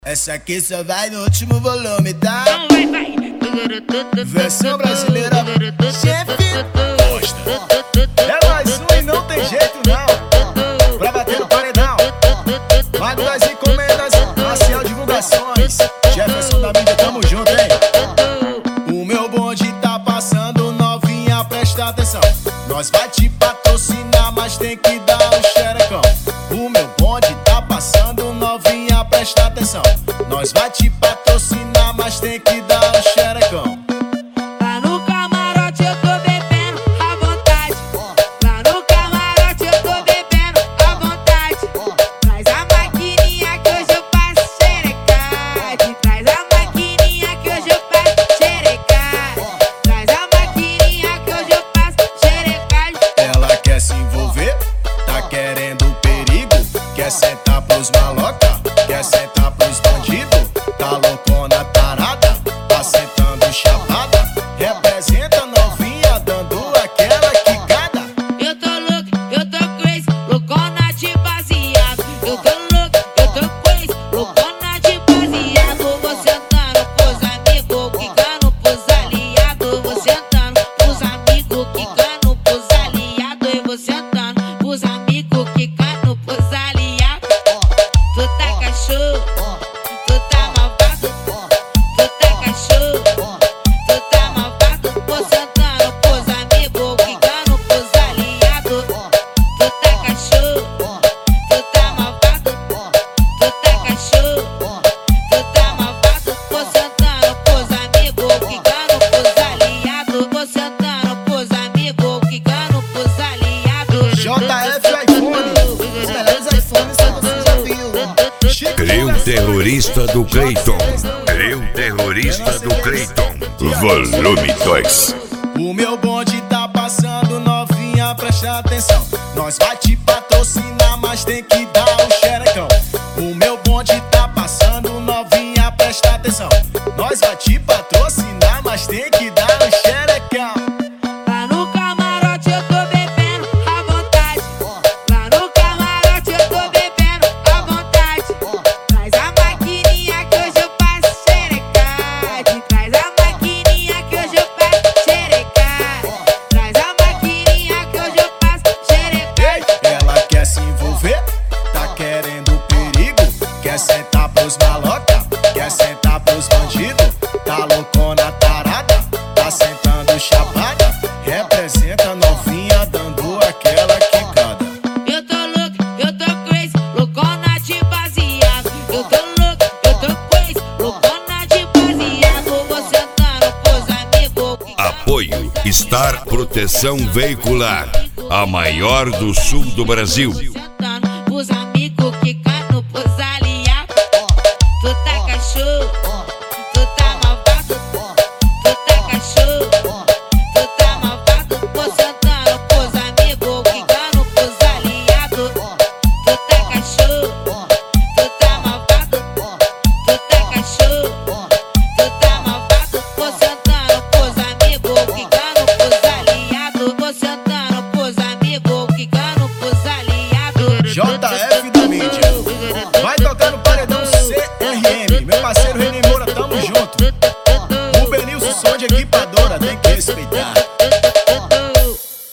Essa aqui só vai no último volume, tá? Então vai. Versão brasileira, chefe Costa. É mais um e não tem jeito não. Pra bater no paredão. Mago das encomendas, Marcial Divulgações. Jefferson da mídia, tamo junto, hein? O meu bonde tá passando, novinha, presta atenção. Nós vai te patrocinar, mas tem que dar um xerecão. O meu bonde tá passando, novinha, presta atenção. Nós vai te patrocinar, mas tem que dar um xerecão. Lá no camarote eu tô bebendo à vontade. Lá no camarote eu tô bebendo à vontade. Traz a maquininha que hoje eu faço xerecade. Traz a maquininha que hoje eu faço xerecade. Traz a maquininha que hoje eu faço xerecade. Ela quer se envolver, tá querendo perigo. Quer sentar pros maloca, quer sentar pros bandidos. Tá loucona tarada, tá sentando chapada. Representa novinha, dando aquela quicada. Eu tô crazy, loucona de baseado. Eu tô crazy, loucona de baseado. Vou sentando pros amigos, quicando pros aliados. Vou sentando pros amigos, quicando pros aliados. E vou sentando pros amigos, quicando pros aliados. Tu tá cachorro, tu tá malvado. Tu tá cachorro, tu tá malvado. Vou sentando pros amigos, quicando pros aliados. Tu tá cachorro, tu tá malvado. Tu tá cachorro, tu tá malvado. Vou sentando pros amigos, quicando pros aliados. Vou sentando pros amigos, quicando pros aliados. JF iPhone, os melhores iPhones que você já viu. Creu terrorista do Cleiton. Creu terrorista do Cleiton. Volume 2. O meu bonde tá passando, novinha, presta atenção. Nós vai te patrocinar, mas tem que dar um xerecão. O meu bonde tá passando, novinha, presta atenção. Nós vai te patrocinar, mas tem que dar um xerecão. Lá no camarote eu tô bebendo à vontade. Lá no camarote eu tô bebendo à vontade. Traz a maquininha que hoje eu faço xerecade. Traz a maquininha que hoje eu faço xerecade. Traz a maquininha que hoje eu faço xerecade. Ela quer se envolver, tá querendo perigo. Quer sentar pros maloca, quer sentar pros bandidos. Tá loucona tarada, tá sentando chapada. Representa novinha, dando aquela quicada. Eu tô crazy, loucona de baseado. Eu tô crazy, loucona de baseado. Vou sentando pros amigos. Apoio Star Proteção Veicular, a maior do sul do Brasil.